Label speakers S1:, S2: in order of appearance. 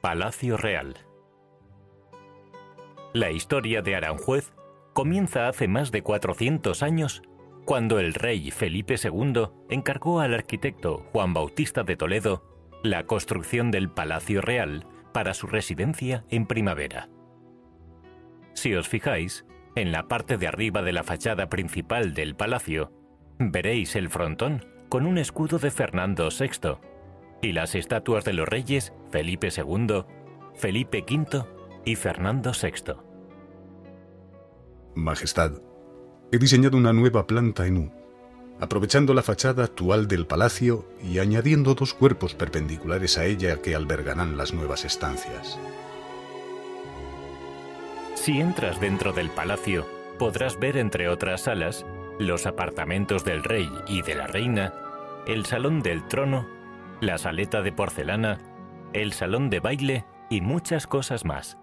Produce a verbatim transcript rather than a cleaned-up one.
S1: Palacio Real. La historia de Aranjuez comienza hace más de cuatrocientos años, cuando el rey Felipe segundo encargó al arquitecto Juan Bautista de Toledo la construcción del Palacio Real para su residencia en Primavera. Si os fijáis, en la parte de arriba de la fachada principal del palacio, veréis el frontón con un escudo de Fernando sexto y las estatuas de los reyes Felipe segundo, Felipe quinto y Fernando sexto.
S2: Majestad, he diseñado una nueva planta en U, aprovechando la fachada actual del palacio y añadiendo dos cuerpos perpendiculares a ella que albergarán las nuevas estancias.
S1: Si entras dentro del palacio, podrás ver, entre otras salas, los apartamentos del rey y de la reina, el salón del trono, la saleta de porcelana, el salón de baile y muchas cosas más.